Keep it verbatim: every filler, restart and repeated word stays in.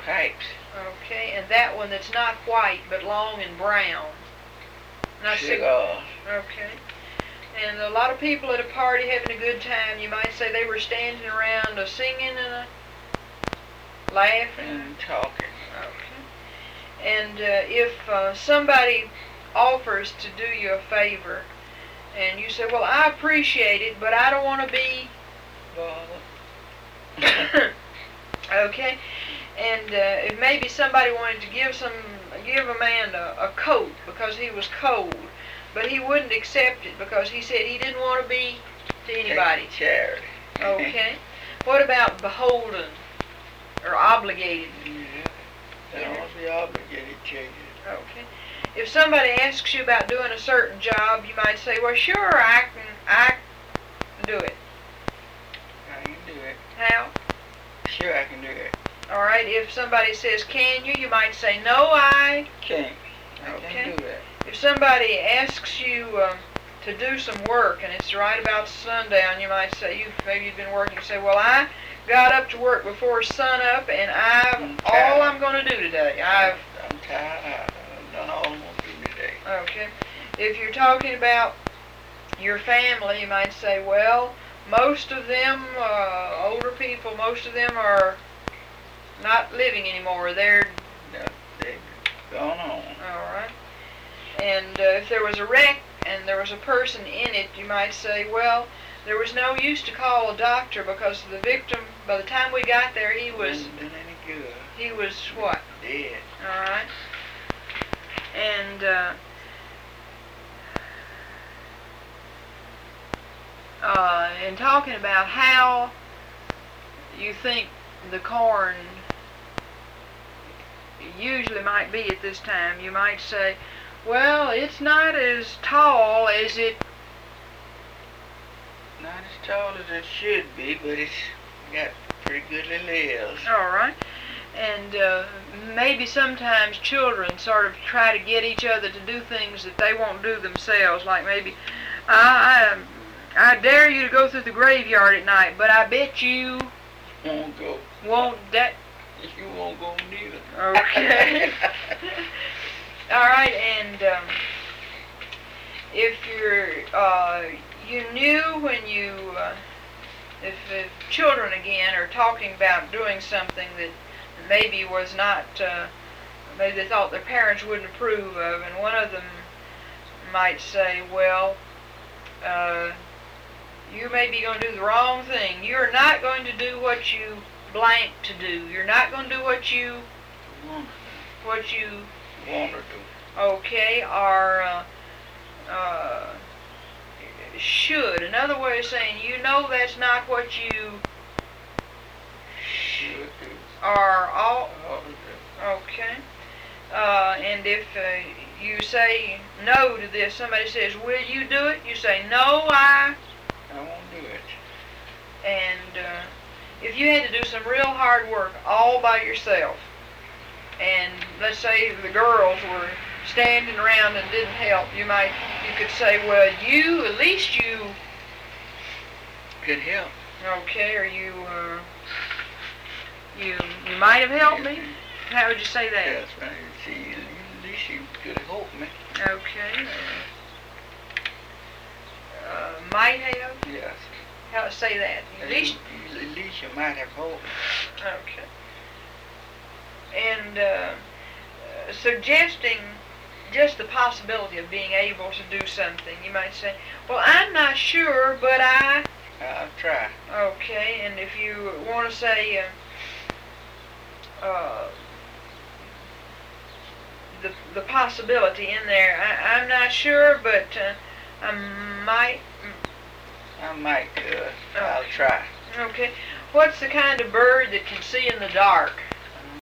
Pipes. Okay, and that one that's not white but long and brown. Not Cigars. Okay. And a lot of people at a party having a good time, you might say they were standing around uh, singing and uh, laughing. And talking. Okay. And uh, if uh, somebody offers to do you a favor, and you say, well, I appreciate it, but I don't want to be bothered. Okay. And uh, if maybe somebody wanted to give some, give a man a, a coat because he was cold, but he wouldn't accept it because he said he didn't want to be to anybody. Charity. Okay. What about beholden or obligated? Yeah. They don't want to be obligated to you. Okay. If somebody asks you about doing a certain job, you might say, well, sure, I can, I can do it. I can do it. How? Sure, I can do it. All right. If somebody says, can you, you might say, no, I can't. I okay. can't do it. If somebody asks you um, to do some work and it's right about sundown, you might say, you maybe you've been working, you say, well, I got up to work before sun up, and I've all I'm going to do today. I've I'm tired. I've done all I'm going to do today. Okay. If you're talking about your family, you might say, well, most of them, uh, older people, most of them are not living anymore. They're no, they've gone on. All right. And uh, if there was a wreck and there was a person in it, you might say, well, there was no use to call a doctor because the victim, by the time we got there, he was... Didn't been any good. He was what? Dead. All right. And uh, uh, in talking about how you think the corn usually might be at this time, you might say, well, it's not as tall as it... Not as tall as it should be, but it's got pretty good little leaves. All right. And uh, maybe sometimes children sort of try to get each other to do things that they won't do themselves. Like maybe, I, I, I dare you to go through the graveyard at night, but I bet you won't go. Won't that? You won't go neither. Okay. All right, and um, if you're, uh, you knew when you, uh, if, if children again are talking about doing something that maybe was not, uh, maybe they thought their parents wouldn't approve of, and one of them might say, well, uh, you may be going to do the wrong thing. You're not going to do what you blank to do. You're not going to do what you, what you want to do. Okay, or uh, uh, should. Another way of saying, you know that's not what you should do. Or all. Ought to do. Okay. Uh, and if uh, you say no to this, somebody says, will you do it? You say, no, I... I won't do it. And uh, if you had to do some real hard work all by yourself, and let's say the girls were standing around and didn't help, you might, you could say, well, you, at least you... could help. Okay, or you, uh, you, you might have helped me? How would you say that? Yes, right. See, at least you could help me. Okay. Uh, might have? Yes. How to say that? At least, you, at least you might have helped me. Okay. And uh, uh, suggesting just the possibility of being able to do something. You might say, well, I'm not sure, but I... I'll try. Okay, and if you want to say... Uh, uh, the the possibility in there, I, I'm not sure, but uh, I might... I might, uh, I'll try. Okay. What's the kind of bird that can see in the dark?